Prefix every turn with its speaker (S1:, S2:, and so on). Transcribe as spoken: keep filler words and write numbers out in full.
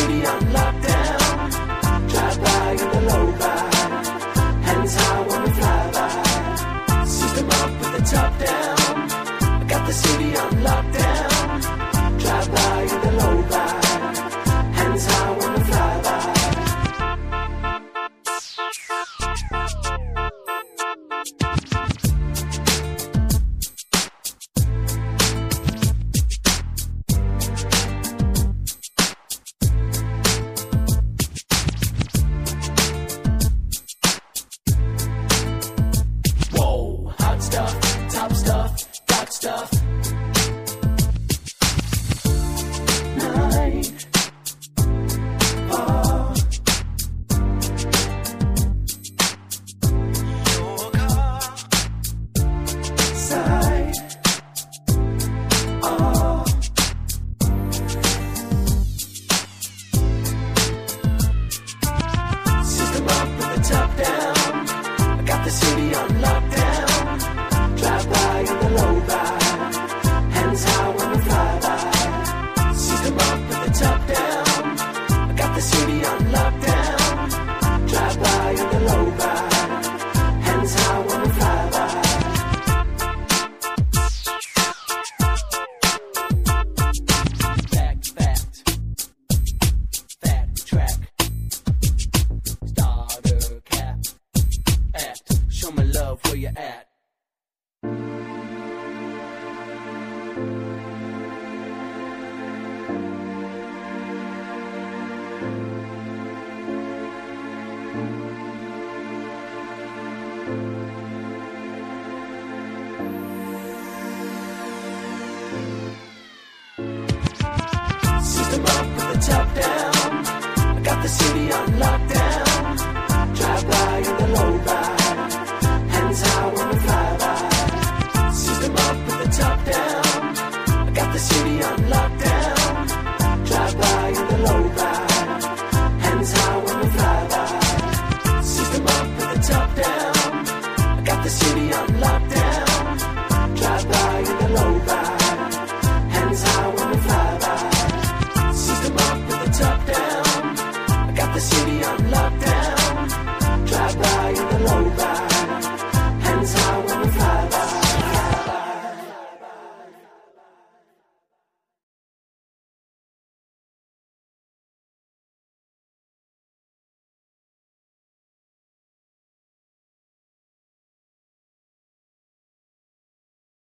S1: city on lockdown. Drive by in the low by, hands high when we fly by. System up with the top down. I got the city on lockdown. Drive by in the low by, hands high when we fly by. Top stuff, got stuff. Nine, four. Your car, side, oh. System up with the top down. I got the city on lockdown. Drive by in the low by, hands high when we fly by. System up with the top down. I got the city on lockdown. Drive by in the low by, hands high when we fly by. Fact, fact, fact, track. Starter cap, act. Show me love where you at. System up with the top down. I got the city on